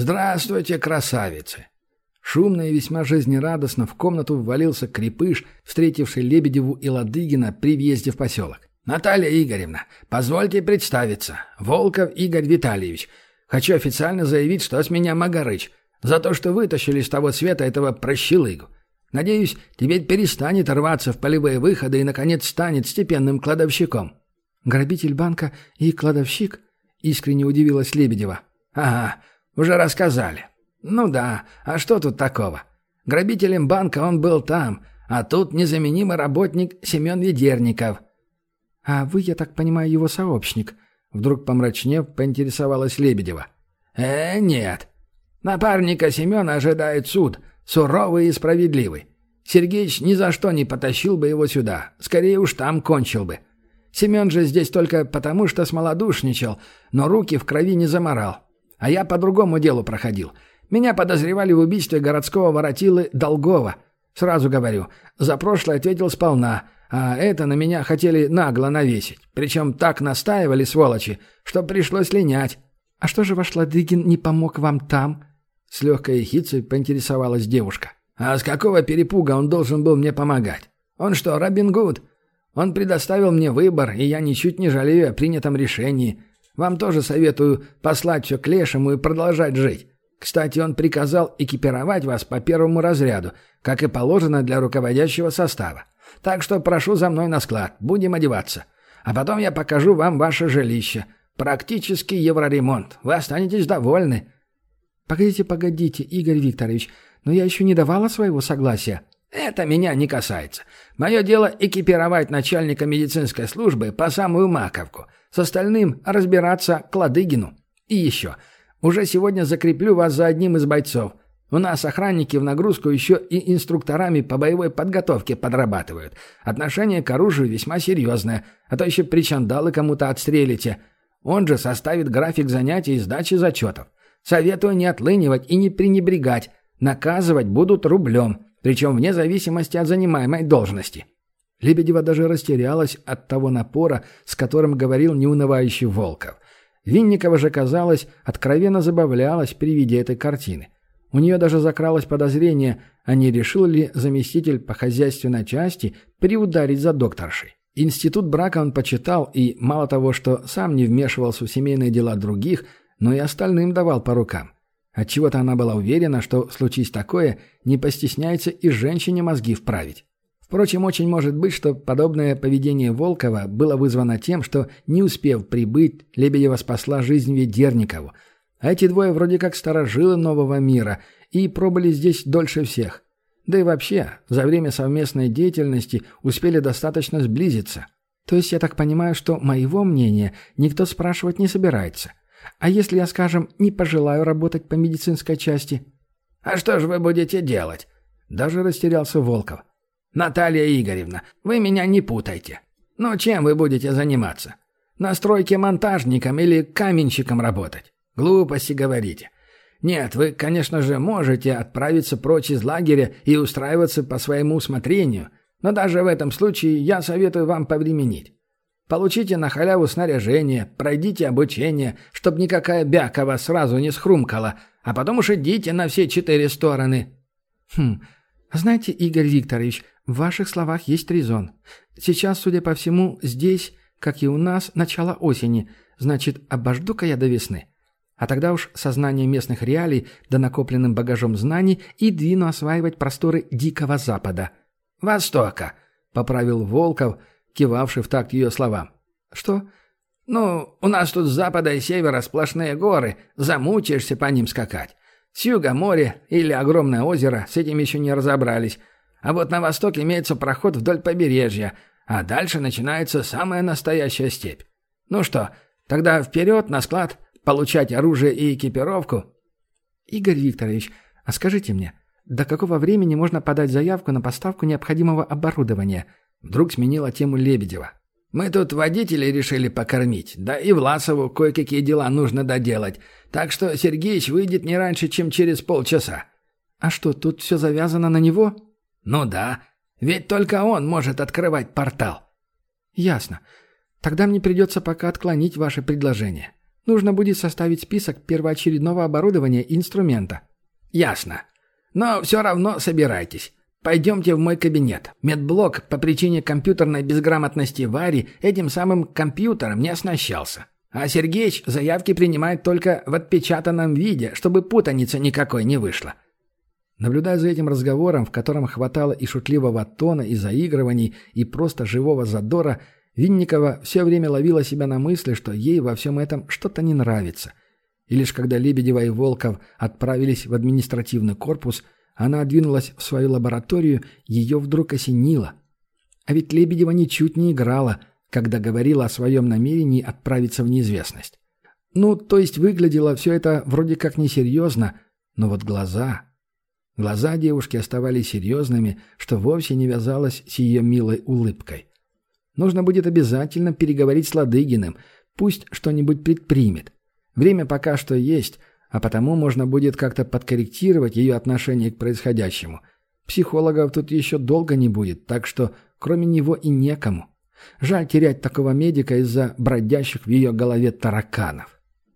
«Здравствуйте, красавицы!» Шумно и весьма жизнерадостно в комнату ввалился крепыш, встретивший Лебедеву и Ладыгина при въезде в поселок. «Наталья Игоревна, позвольте представиться. Волков Игорь Витальевич. Хочу официально заявить, что с меня Магарыч. За то, что вытащили с того света этого прощелыгу. Надеюсь, теперь перестанет рваться в полевые выходы и, наконец, станет степенным кладовщиком». «Грабитель банка и кладовщик?» — искренне удивилась Лебедева. «Ага, уже рассказали. Ну да, а что тут такого? Грабителем банка он был там, а тут незаменимый работник Семен Ведерников». «А вы, я так понимаю, его сообщник?» Вдруг помрачнев, поинтересовалась Лебедева. Нет. Напарника Семена ожидает суд, суровый и справедливый. Сергеич ни за что не потащил бы его сюда, скорее уж там кончил бы. Семен же здесь только потому, что смолодушничал, но руки в крови не заморал. А я по другому делу проходил. Меня подозревали в убийстве городского воротилы Долгова. Сразу говорю, за прошлое ответил сполна, а это на меня хотели нагло навесить. Причем так настаивали, сволочи, что пришлось линять. «А что же ваш Ладыгин не помог вам там?» С легкой ехицей поинтересовалась девушка. «А с какого перепуга он должен был мне помогать? Он что, Робин Гуд? Он предоставил мне выбор, и я ничуть не жалею о принятом решении. Вам тоже советую послать все к лешему и продолжать жить. Кстати, он приказал экипировать вас по первому разряду, как и положено для руководящего состава. Так что прошу за мной на склад, будем одеваться. А потом я покажу вам ваше жилище. Практически евроремонт. Вы останетесь довольны». «Погодите, Игорь Викторович, но я еще не давала своего согласия». «Это меня не касается. Мое дело экипировать начальника медицинской службы по самую маковку. С остальным разбираться к Ладыгину. И еще. Уже сегодня закреплю вас за одним из бойцов. У нас охранники в нагрузку еще и инструкторами по боевой подготовке подрабатывают. Отношение к оружию весьма серьезное, а то еще причандалы кому-то отстрелите. Он же составит график занятий и сдачи зачетов. Советую не отлынивать и не пренебрегать. Наказывать будут рублем, причем вне зависимости от занимаемой должности». Лебедева даже растерялась от того напора, с которым говорил неунывающий Волков. Винникова же, казалось, откровенно забавлялась при виде этой картины. У нее даже закралось подозрение, а не решил ли заместитель по хозяйственной части приударить за докторшей. Институт брака он почитал и, мало того, что сам не вмешивался в семейные дела других, но и остальным давал по рукам. Отчего-то она была уверена, что, случись такое, не постесняется и женщине мозги вправить. Впрочем, очень может быть, что подобное поведение Волкова было вызвано тем, что, не успев прибыть, Лебедева спасла жизнь Ведерникову. А эти двое вроде как старожилы нового мира и пробыли здесь дольше всех. Да и вообще, за время совместной деятельности успели достаточно сблизиться. То есть я так понимаю, что моего мнения никто спрашивать не собирается. А если я, скажем, не пожелаю работать по медицинской части? «А что же вы будете делать?» Даже растерялся Волков. «Наталья Игоревна, вы меня не путайте. Ну, чем вы будете заниматься? На стройке монтажником или каменщиком работать? Глупости говорите. Нет, вы, конечно же, можете отправиться прочь из лагеря и устраиваться по своему усмотрению, но даже в этом случае я советую вам повременить. Получите на халяву снаряжение, пройдите обучение, чтобы никакая бяка вас сразу не схрумкала, а потом уж идите на все 4 стороны». «Знаете, Игорь Викторович, в ваших словах есть резон. Сейчас, судя по всему, здесь, как и у нас, начало осени, значит, обожду-ка я до весны. А тогда уж сознание местных реалий да накопленным багажом знаний и двину осваивать просторы Дикого Запада». «Востока», — поправил Волков, кивавший в такт ее словам. «Что?» «Ну, у нас тут с запада и севера сплошные горы, замучаешься по ним скакать. С юга море или огромное озеро, с этим еще не разобрались. А вот на восток имеется проход вдоль побережья, а дальше начинается самая настоящая степь. Ну что, тогда вперед на склад, получать оружие и экипировку?» «Игорь Викторович, а скажите мне, до какого времени можно подать заявку на поставку необходимого оборудования?» Вдруг сменила тему Лебедева. «Мы тут водителей решили покормить, да и Власову кое-какие дела нужно доделать, так что Сергеич выйдет не раньше, чем через полчаса». «А что, тут все завязано на него?» «Ну да, ведь только он может открывать портал». «Ясно. Тогда мне придется пока отклонить ваше предложение. Нужно будет составить список первоочередного оборудования и инструмента». «Ясно. Но все равно собирайтесь. Пойдемте в мой кабинет. Медблок по причине компьютерной безграмотности Вари этим самым компьютером не оснащался. А Сергеич заявки принимает только в отпечатанном виде, чтобы путаницы никакой не вышло». Наблюдая за этим разговором, в котором хватало и шутливого тона, и заигрываний, и просто живого задора, Винникова все время ловила себя на мысли, что ей во всем этом что-то не нравится. И лишь когда Лебедева и Волков отправились в административный корпус, она двинулась в свою лабораторию, ее вдруг осенило. А ведь Лебедева ничуть не играла, когда говорила о своем намерении отправиться в неизвестность. Ну, то есть выглядело все это вроде как несерьезно, но вот глаза... Глаза девушки оставались серьезными, что вовсе не вязалось с ее милой улыбкой. Нужно будет обязательно переговорить с Ладыгиным, пусть что-нибудь предпримет. Время пока что есть, а потому можно будет как-то подкорректировать ее отношение к происходящему. Психологов тут еще долго не будет, так что кроме него и некому. Жаль терять такого медика из-за бродящих в ее голове тараканов.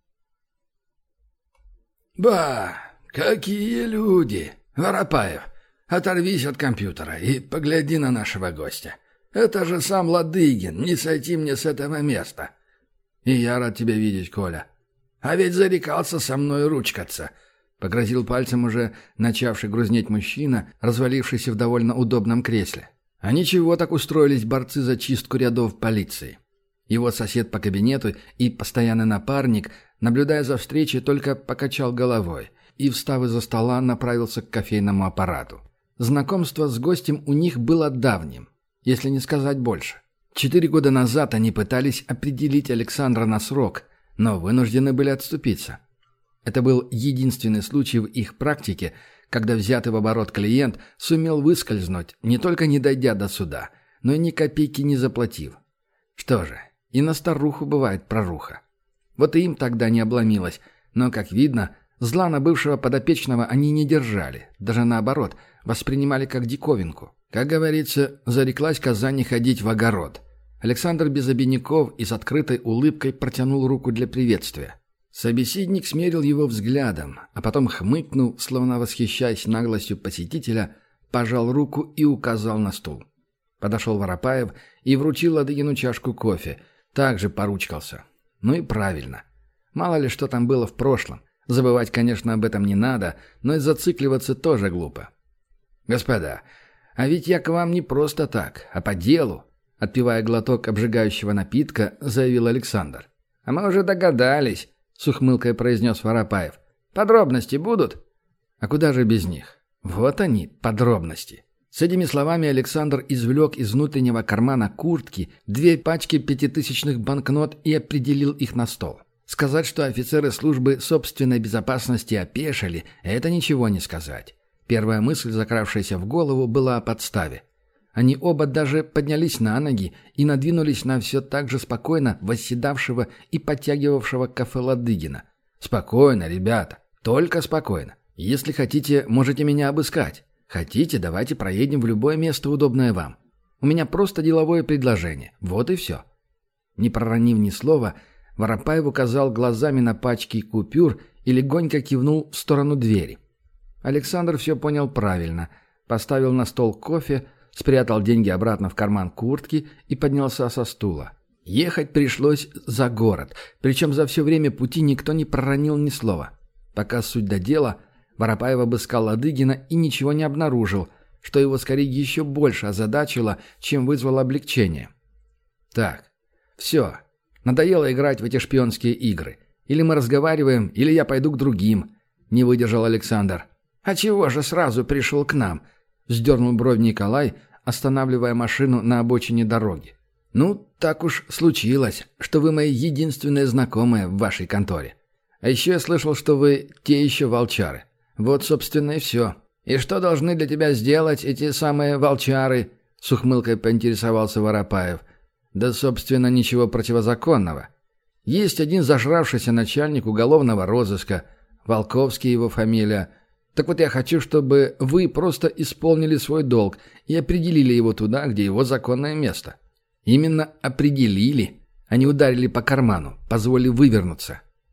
«Ба, какие люди! Воропаев, оторвись от компьютера и погляди на нашего гостя. Это же сам Ладыгин, не сойти мне с этого места. И я рад тебя видеть, Коля. А ведь зарекался со мной ручкаться», — погрозил пальцем уже начавший грузнеть мужчина, развалившийся в довольно удобном кресле. А ничего так устроились борцы за чистку рядов полиции. Его сосед по кабинету и постоянный напарник, наблюдая за встречей, только покачал головой и, встав из-за стола, направился к кофейному аппарату. Знакомство с гостем у них было давним, если не сказать больше. 4 года назад они пытались определить Александра на срок, но вынуждены были отступиться. Это был единственный случай в их практике, когда взятый в оборот клиент сумел выскользнуть, не только не дойдя до суда, но и ни копейки не заплатив. Что же, и на старуху бывает проруха. Вот и им тогда не обломилось, но, как видно, зла на бывшего подопечного они не держали, даже наоборот, воспринимали как диковинку. Как говорится, зареклась коза не ходить в огород. Александр без обиняков и с открытой улыбкой протянул руку для приветствия. Собеседник смерил его взглядом, а потом хмыкнул, словно восхищаясь наглостью посетителя, пожал руку и указал на стул. Подошел Воропаев и вручил Ладыгину чашку кофе, также поручкался. Ну и правильно. Мало ли что там было в прошлом. Забывать, конечно, об этом не надо, но и зацикливаться тоже глупо. «Господа, а ведь я к вам не просто так, а по делу», — отпивая глоток обжигающего напитка, заявил Александр. «А мы уже догадались», — с ухмылкой произнес Воропаев. «Подробности будут?» «А куда же без них? Вот они, подробности». С этими словами Александр извлек из внутреннего кармана куртки 2 пачки 5000-ных банкнот и определил их на стол. Сказать, что офицеры службы собственной безопасности опешили, это ничего не сказать. Первая мысль, закравшаяся в голову, была о подставе. Они оба даже поднялись на ноги и надвинулись на все так же спокойно восседавшего и подтягивавшего кафе Ладыгина. «Спокойно, ребята, только спокойно. Если хотите, можете меня обыскать. Хотите, давайте проедем в любое место, удобное вам. У меня просто деловое предложение. Вот и все». Не проронив ни слова, Воропаев указал глазами на пачки купюр и легонько кивнул в сторону двери. Александр все понял правильно. Поставил на стол кофе, спрятал деньги обратно в карман куртки и поднялся со стула. Ехать пришлось за город, причем за все время пути никто не проронил ни слова. Пока суть до дела, Воропаев обыскал Ладыгина и ничего не обнаружил, что его скорее еще больше озадачило, чем вызвало облегчение. «Так, все. Надоело играть в эти шпионские игры. Или мы разговариваем, или я пойду к другим», — не выдержал Александр. «А чего же сразу пришел к нам?» — вздернул бровь Николай, останавливая машину на обочине дороги. «Ну, так уж случилось, что вы мои единственные знакомые в вашей конторе. А еще я слышал, что вы те еще волчары. Вот, собственно, и все. И что должны для тебя сделать эти самые волчары?» — с ухмылкой поинтересовался Воропаев. «Да, собственно, ничего противозаконного. Есть один зажравшийся начальник уголовного розыска, Волковский его фамилия. Так вот я хочу, чтобы вы просто исполнили свой долг и определили его туда, где его законное место. Именно определили, а не ударили по карману, позволили вывернуться.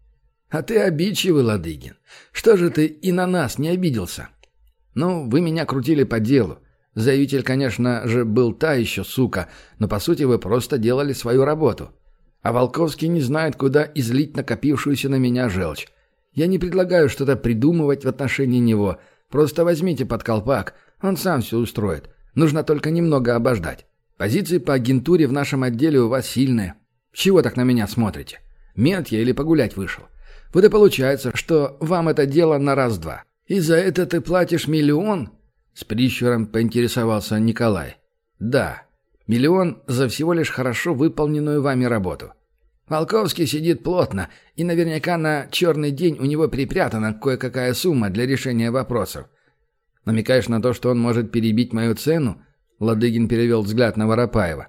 А ты обидчивый, Ладыгин. Что же ты и на нас не обиделся? Ну, вы меня крутили по делу. Заявитель, конечно же, был та еще сука, но по сути вы просто делали свою работу. А Волковский не знает, куда излить накопившуюся на меня желчь. Я не предлагаю что-то придумывать в отношении него. Просто возьмите под колпак, он сам все устроит. Нужно только немного обождать. Позиции по агентуре в нашем отделе у вас сильные. Чего так на меня смотрите? Мент я или погулять вышел? Вот и получается, что вам это дело на раз-два. И за это ты платишь 1 миллион? С прищуром поинтересовался Николай. Да, 1 миллион за всего лишь хорошо выполненную вами работу. Волковский сидит плотно, и наверняка на черный день у него припрятана кое-какая сумма для решения вопросов. Намекаешь на то, что он может перебить мою цену? Ладыгин перевел взгляд на Воропаева.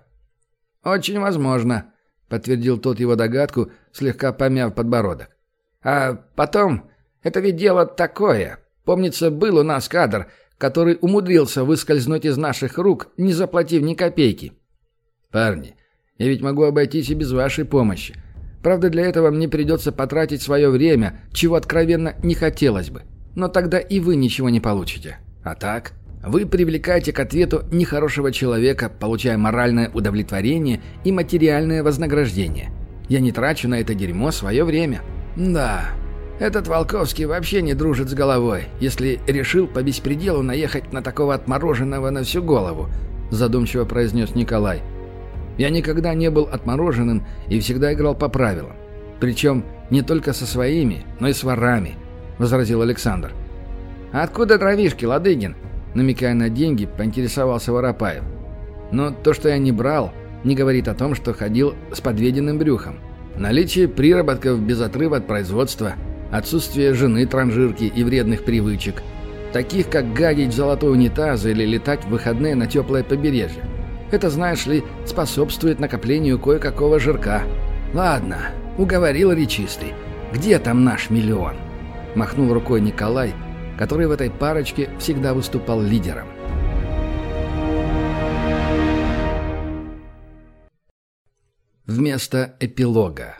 Очень возможно, подтвердил тот его догадку, слегка помяв подбородок. А потом, это ведь дело такое. Помнится, был у нас кадр, который умудрился выскользнуть из наших рук, не заплатив ни копейки. Парни, я ведь могу обойтись и без вашей помощи. Правда, для этого мне придется потратить свое время, чего откровенно не хотелось бы. Но тогда и вы ничего не получите. А так, вы привлекаете к ответу нехорошего человека, получая моральное удовлетворение и материальное вознаграждение. Я не трачу на это дерьмо свое время. Да, этот Волковский вообще не дружит с головой, если решил по беспределу наехать на такого отмороженного на всю голову, задумчиво произнес Николай. Я никогда не был отмороженным и всегда играл по правилам. Причем не только со своими, но и с ворами, возразил Александр. А откуда дровишки, Ладыгин? Намекая на деньги, поинтересовался Воропаев. Но то, что я не брал, не говорит о том, что ходил с подведенным брюхом. Наличие приработков без отрыва от производства, отсутствие жены-транжирки и вредных привычек, таких как гадить в золотой унитаз или летать в выходные на теплое побережье. Это, знаешь ли, способствует накоплению кое-какого жирка. Ладно, уговорил речистый. Где там наш 1 миллион? Махнул рукой Николай, который в этой парочке всегда выступал лидером. Вместо эпилога.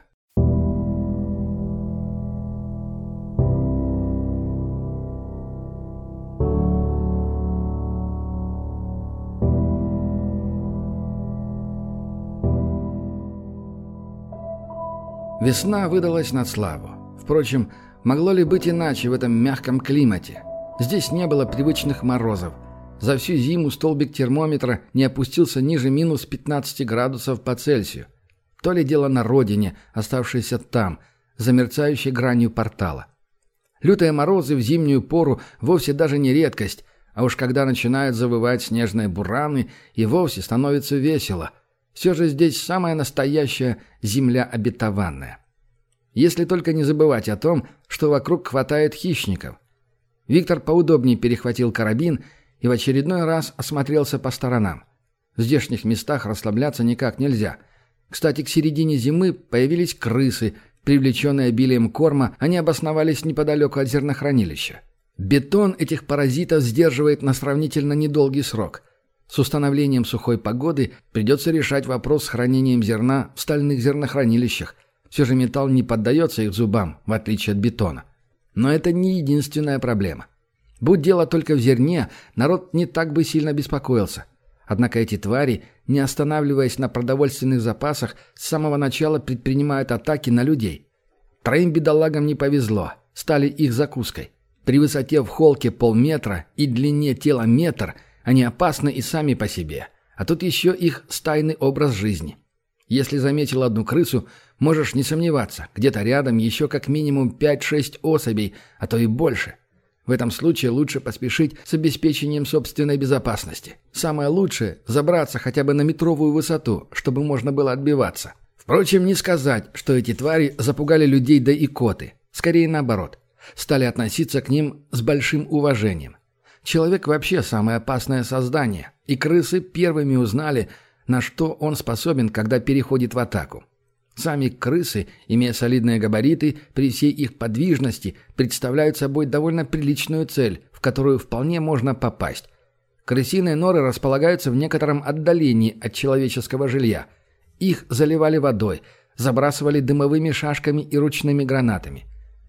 Весна выдалась на славу. Впрочем, могло ли быть иначе в этом мягком климате? Здесь не было привычных морозов. За всю зиму столбик термометра не опустился ниже минус 15 градусов по Цельсию. То ли дело на родине, оставшейся там, за мерцающей гранью портала. Лютые морозы в зимнюю пору вовсе даже не редкость, а уж когда начинают завывать снежные бураны, и вовсе становится весело. Все же здесь самая настоящая земля обетованная. Если только не забывать о том, что вокруг хватает хищников. Виктор поудобнее перехватил карабин и в очередной раз осмотрелся по сторонам. В здешних местах расслабляться никак нельзя. Кстати, к середине зимы появились крысы, привлеченные обилием корма, они обосновались неподалеку от зернохранилища. Бетон этих паразитов сдерживает на сравнительно недолгий срок. С установлением сухой погоды придется решать вопрос с хранением зерна в стальных зернохранилищах. Все же металл не поддается их зубам, в отличие от бетона. Но это не единственная проблема. Будь дело только в зерне, народ не так бы сильно беспокоился. Однако эти твари, не останавливаясь на продовольственных запасах, с самого начала предпринимают атаки на людей. 3 бедолагам не повезло, стали их закуской. При высоте в холке полметра и длине тела метр они опасны и сами по себе. А тут еще их стайный образ жизни. Если заметил одну крысу, можешь не сомневаться, где-то рядом еще как минимум 5-6 особей, а то и больше. В этом случае лучше поспешить с обеспечением собственной безопасности. Самое лучшее – забраться хотя бы на метровую высоту, чтобы можно было отбиваться. Впрочем, не сказать, что эти твари запугали людей да икоты. Скорее наоборот. Стали относиться к ним с большим уважением. Человек вообще самое опасное создание, и крысы первыми узнали, на что он способен, когда переходит в атаку. Сами крысы, имея солидные габариты, при всей их подвижности, представляют собой довольно приличную цель, в которую вполне можно попасть. Крысиные норы располагаются в некотором отдалении от человеческого жилья. Их заливали водой, забрасывали дымовыми шашками и ручными гранатами.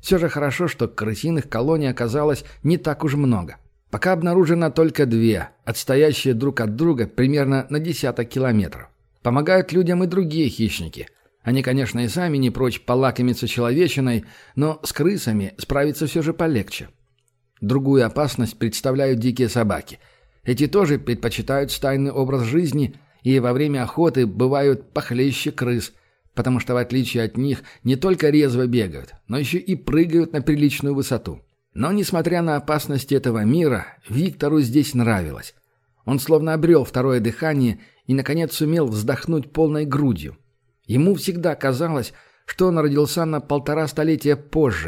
Все же хорошо, что крысиных колоний оказалось не так уж много. Пока обнаружено только 2, отстоящие друг от друга примерно на десяток километров. Помогают людям и другие хищники. Они, конечно, и сами не прочь полакомиться человечиной, но с крысами справиться все же полегче. Другую опасность представляют дикие собаки. Эти тоже предпочитают стайный образ жизни и во время охоты бывают похлеще крыс, потому что в отличие от них не только резво бегают, но еще и прыгают на приличную высоту. Но, несмотря на опасности этого мира, Виктору здесь нравилось. Он словно обрел второе дыхание и, наконец, сумел вздохнуть полной грудью. Ему всегда казалось, что он родился на 1,5 столетия позже.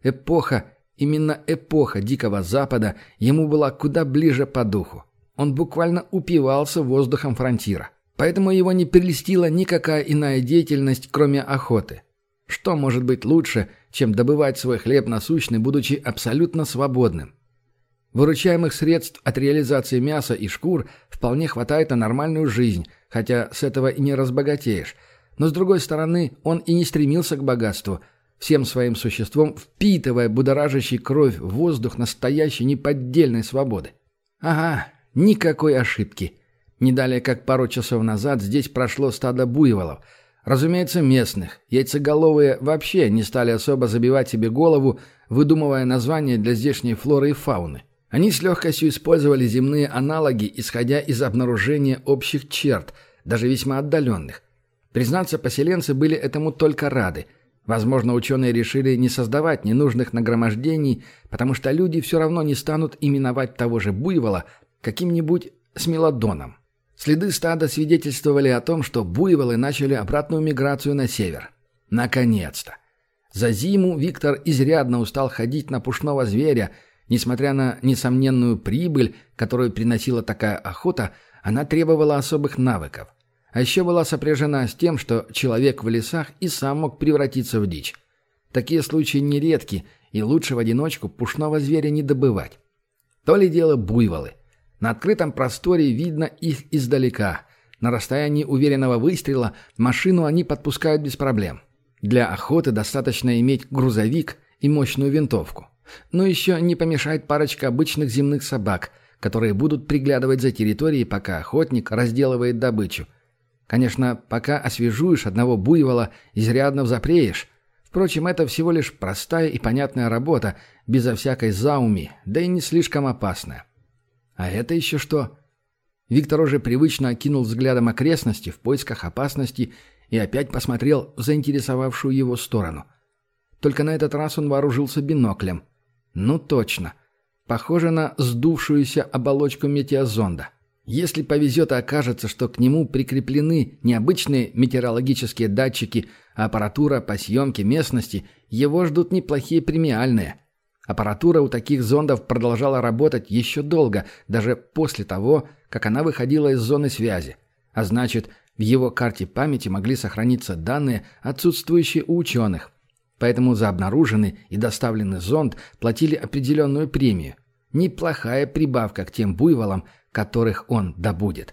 Именно эпоха Дикого Запада ему была куда ближе по духу. Он буквально упивался воздухом фронтира. Поэтому его не прельстила никакая иная деятельность, кроме охоты. Что может быть лучше, чем добывать свой хлеб насущный, будучи абсолютно свободным? Выручаемых средств от реализации мяса и шкур вполне хватает на нормальную жизнь, хотя с этого и не разбогатеешь. Но с другой стороны, он и не стремился к богатству, всем своим существом впитывая будоражащий кровь в воздух настоящей неподдельной свободы. Ага, никакой ошибки. Не далее, как пару часов назад здесь прошло стадо буйволов. Разумеется, местных. Яйцеголовые вообще не стали особо забивать себе голову, выдумывая названия для здешней флоры и фауны. Они с легкостью использовали земные аналоги, исходя из обнаружения общих черт, даже весьма отдаленных. Признаться, поселенцы были этому только рады. Возможно, ученые решили не создавать ненужных нагромождений, потому что люди все равно не станут именовать того же буйвола каким-нибудь смелодоном. Следы стада свидетельствовали о том, что буйволы начали обратную миграцию на север. Наконец-то! За зиму Виктор изрядно устал ходить на пушного зверя. Несмотря на несомненную прибыль, которую приносила такая охота, она требовала особых навыков. А еще была сопряжена с тем, что человек в лесах и сам мог превратиться в дичь. Такие случаи нередки, и лучше в одиночку пушного зверя не добывать. То ли дело буйволы. На открытом просторе видно их издалека. На расстоянии уверенного выстрела машину они подпускают без проблем. Для охоты достаточно иметь грузовик и мощную винтовку. Но еще не помешает парочка обычных земных собак, которые будут приглядывать за территорией, пока охотник разделывает добычу. Конечно, пока освежуешь одного буйвола, изрядно взапреешь. Впрочем, это всего лишь простая и понятная работа, безо всякой зауми, да и не слишком опасная. А это еще что? Виктор уже привычно окинул взглядом окрестности в поисках опасности и опять посмотрел в заинтересовавшую его сторону. Только на этот раз он вооружился биноклем. Ну точно. Похоже на сдувшуюся оболочку метеозонда. Если повезет и окажется, что к нему прикреплены не обычные метеорологические датчики, а аппаратура по съемке местности, его ждут неплохие премиальные. Аппаратура у таких зондов продолжала работать еще долго, даже после того, как она выходила из зоны связи. А значит, в его карте памяти могли сохраниться данные, отсутствующие у ученых. Поэтому за обнаруженный и доставленный зонд платили определенную премию. Неплохая прибавка к тем буйволам, которых он добудет.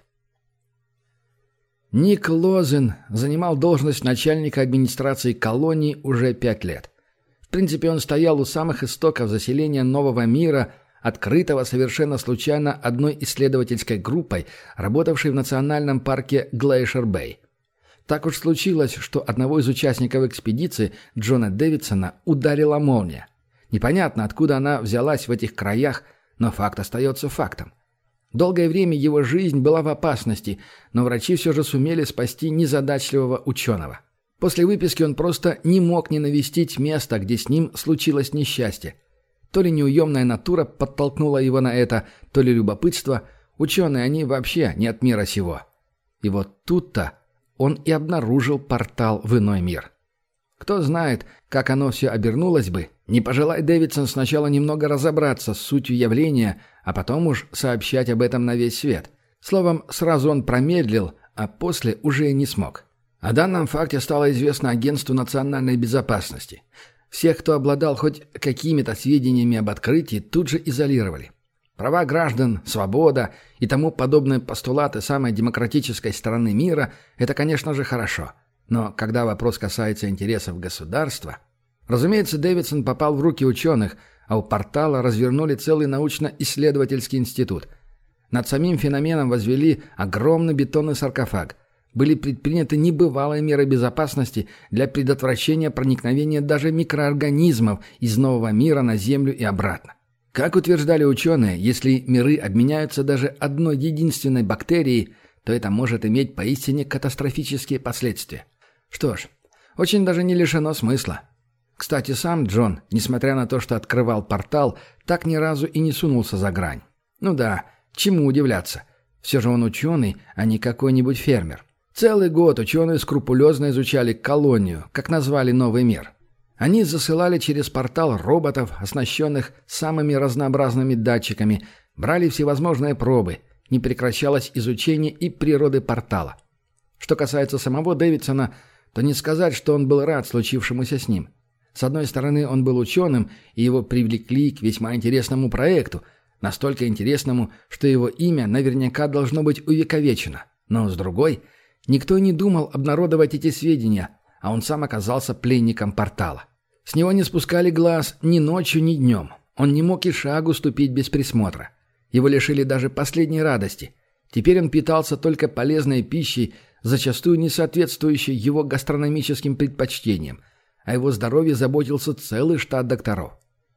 Ник Лозен занимал должность начальника администрации колонии уже 5 лет. В принципе, он стоял у самых истоков заселения нового мира, открытого совершенно случайно одной исследовательской группой, работавшей в национальном парке Глейшер-Бэй. Так уж случилось, что одного из участников экспедиции, Джона Дэвидсона, ударила молния. Непонятно, откуда она взялась в этих краях, но факт остается фактом. Долгое время его жизнь была в опасности, но врачи все же сумели спасти незадачливого ученого. После выписки он просто не мог не навестить место, где с ним случилось несчастье. То ли неуемная натура подтолкнула его на это, то ли любопытство. Ученые, они вообще не от мира сего. И вот тут-то он и обнаружил портал в иной мир. Кто знает, как оно все обернулось бы, не пожелай Дэвидсон сначала немного разобраться с сутью явления, а потом уж сообщать об этом на весь свет. Словом, сразу он промедлил, а после уже и не смог. О данном факте стало известно Агентству национальной безопасности. Всех, кто обладал хоть какими-то сведениями об открытии, тут же изолировали. Права граждан, свобода и тому подобные постулаты самой демократической страны мира – это, конечно же, хорошо. Но когда вопрос касается интересов государства… Разумеется, Дэвидсон попал в руки ученых, а у портала развернули целый научно-исследовательский институт. Над самим феноменом возвели огромный бетонный саркофаг. Были предприняты небывалые меры безопасности для предотвращения проникновения даже микроорганизмов из нового мира на Землю и обратно. Как утверждали ученые, если миры обменяются даже одной единственной бактерией, то это может иметь поистине катастрофические последствия. Что ж, очень даже не лишено смысла. Кстати, сам Джон, несмотря на то, что открывал портал, так ни разу и не сунулся за грань. Ну да, чему удивляться? Все же он ученый, а не какой-нибудь фермер. Целый год ученые скрупулезно изучали колонию, как назвали новый мир. Они засылали через портал роботов, оснащенных самыми разнообразными датчиками, брали всевозможные пробы, не прекращалось изучение и природы портала. Что касается самого Дэвидсона, то не сказать, что он был рад случившемуся с ним. С одной стороны, он был ученым, и его привлекли к весьма интересному проекту, настолько интересному, что его имя наверняка должно быть увековечено. Но с другой, никто не думал обнародовать эти сведения, а он сам оказался пленником портала. С него не спускали глаз ни ночью, ни днем. Он не мог и шагу ступить без присмотра. Его лишили даже последней радости. Теперь он питался только полезной пищей, зачастую не соответствующей его гастрономическим предпочтениям. О его здоровье заботился целый штат докторов.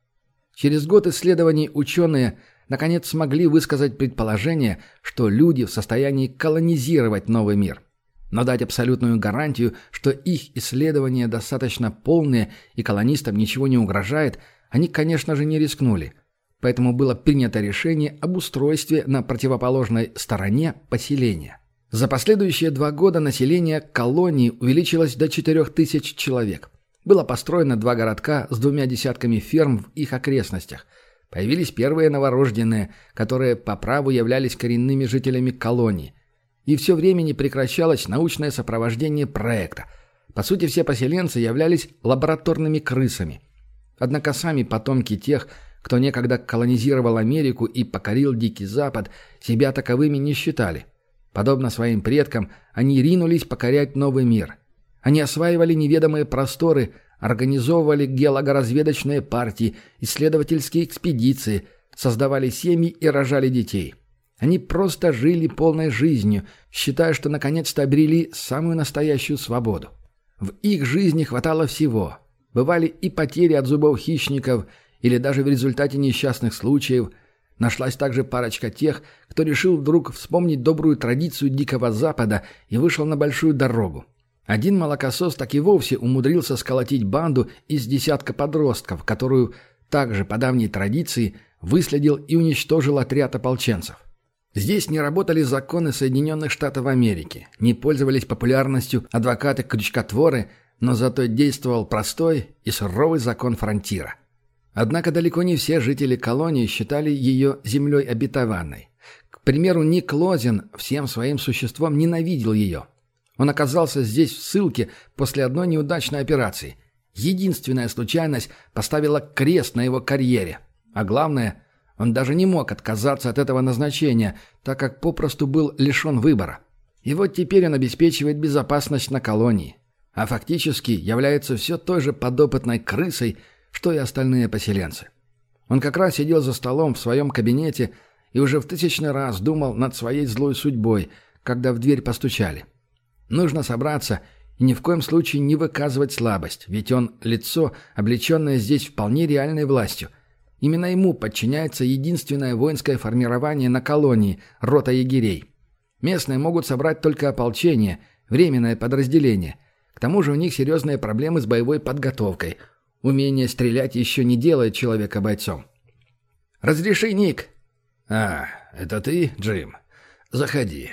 Через год исследований ученые наконец смогли высказать предположение, что люди в состоянии колонизировать новый мир. Но дать абсолютную гарантию, что их исследования достаточно полные и колонистам ничего не угрожает, они, конечно же, не рискнули. Поэтому было принято решение об устройстве на противоположной стороне поселения. За последующие 2 года население колонии увеличилось до 4000 человек. Было построено 2 городка с 2 десятками ферм в их окрестностях. Появились первые новорожденные, которые по праву являлись коренными жителями колонии. И все время не прекращалось научное сопровождение проекта. По сути, все поселенцы являлись лабораторными крысами. Однако сами потомки тех, кто некогда колонизировал Америку и покорил Дикий Запад, себя таковыми не считали. Подобно своим предкам, они ринулись покорять новый мир. Они осваивали неведомые просторы, организовывали геологоразведочные партии, исследовательские экспедиции, создавали семьи и рожали детей. Они просто жили полной жизнью, считая, что наконец-то обрели самую настоящую свободу. В их жизни хватало всего. Бывали и потери от зубов хищников, или даже в результате несчастных случаев. Нашлась также парочка тех, кто решил вдруг вспомнить добрую традицию Дикого Запада и вышел на большую дорогу. Один молокосос так и вовсе умудрился сколотить банду из десятка подростков, которую также по давней традиции выследил и уничтожил отряд ополченцев. Здесь не работали законы Соединенных Штатов Америки, не пользовались популярностью адвокаты-крючкотворы, но зато действовал простой и суровый закон фронтира. Однако далеко не все жители колонии считали ее землей обетованной. К примеру, Ник Лозин всем своим существом ненавидел ее. Он оказался здесь в ссылке после одной неудачной операции. Единственная случайность поставила крест на его карьере. А главное, он даже не мог отказаться от этого назначения, так как попросту был лишен выбора. И вот теперь он обеспечивает безопасность на колонии. А фактически является все той же подопытной крысой, что и остальные поселенцы. Он как раз сидел за столом в своем кабинете и уже в 1000-й раз думал над своей злой судьбой, когда в дверь постучали. Нужно собраться и ни в коем случае не выказывать слабость, ведь он – лицо, облеченное здесь вполне реальной властью. Именно ему подчиняется единственное воинское формирование на колонии – рота егерей. Местные могут собрать только ополчение, временное подразделение. К тому же у них серьезные проблемы с боевой подготовкой. Умение стрелять еще не делает человека бойцом. «Разреши, Ник!» «А, это ты, Джим? Заходи».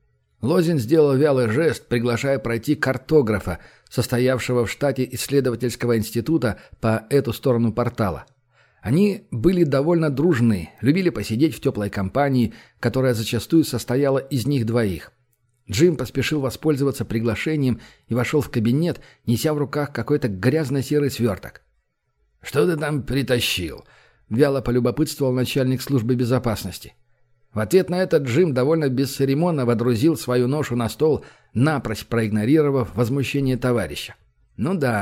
Лозин сделал вялый жест, приглашая пройти картографа, состоявшего в штате исследовательского института по эту сторону портала. Они были довольно дружны, любили посидеть в теплой компании, которая зачастую состояла из них двоих. Джим поспешил воспользоваться приглашением и вошел в кабинет, неся в руках какой-то грязно-серый сверток. «Что ты там притащил?» — вяло полюбопытствовал начальник службы безопасности. В ответ на это Джим довольно бесцеремонно водрузил свою ношу на стол, напрочь проигнорировав возмущение товарища. Ну да,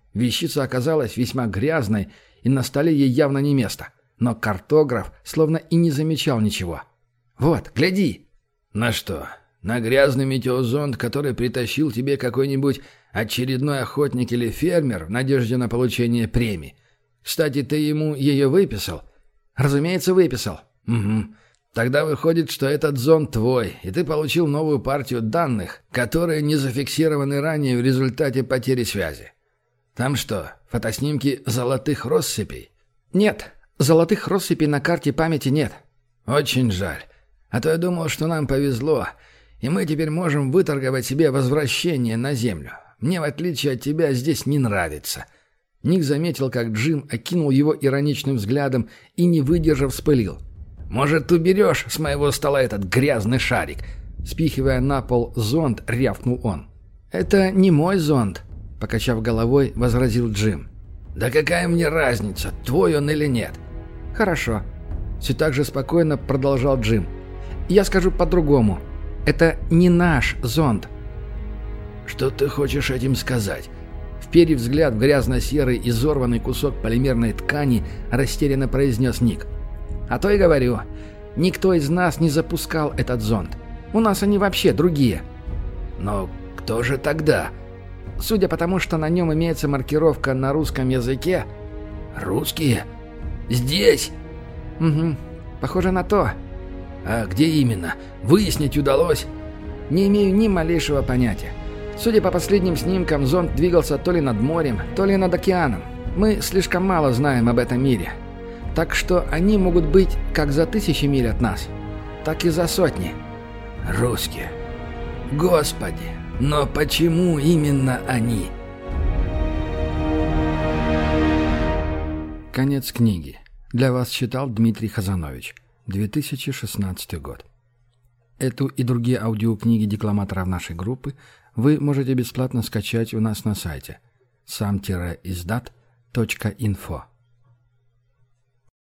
Вещица оказалась весьма грязной, и на столе ей явно не место. Но картограф словно и не замечал ничего. «Вот, гляди!» «На что? На грязный метеозонд, который притащил тебе какой-нибудь очередной охотник или фермер в надежде на получение премии? Кстати, ты ему ее выписал?» «Разумеется, выписал». «Угу. Тогда выходит, что этот зонд твой, и ты получил новую партию данных, которые не зафиксированы ранее в результате потери связи. Там что, фотоснимки золотых россыпей?» «Нет, золотых россыпей на карте памяти нет». «Очень жаль. А то я думал, что нам повезло, и мы теперь можем выторговать себе возвращение на Землю. Мне, в отличие от тебя, здесь не нравится». Ник заметил, как Джим окинул его ироничным взглядом и, не выдержав, вспылил. «Может, уберешь с моего стола этот грязный шарик?» Спихивая на пол зонт, рявкнул он. «Это не мой зонт», — покачав головой, возразил Джим. «Да какая мне разница, твой он или нет?» «Хорошо», — все так же спокойно продолжал Джим. «Я скажу по-другому. Это не наш зонт». «Что ты хочешь этим сказать?» Вперев взгляд в грязно-серый изорванный кусок полимерной ткани, растерянно произнес Ник. «А то и говорю, никто из нас не запускал этот зонд. У нас они вообще другие». «Но кто же тогда?» «Судя по тому, что на нем имеется маркировка на русском языке...» «Русские? Здесь?» «Угу, похоже на то». «А где именно? Выяснить удалось?» «Не имею ни малейшего понятия. Судя по последним снимкам, зонд двигался то ли над морем, то ли над океаном. Мы слишком мало знаем об этом мире. Так что они могут быть как за 1000 миль от нас, так и за сотни». «Русские. Господи, но почему именно они?» Конец книги. Для вас читал Дмитрий Хазанович. 2016 год. Эту и другие аудиокниги декламаторов нашей группы вы можете бесплатно скачать у нас на сайте sam-izdat.info.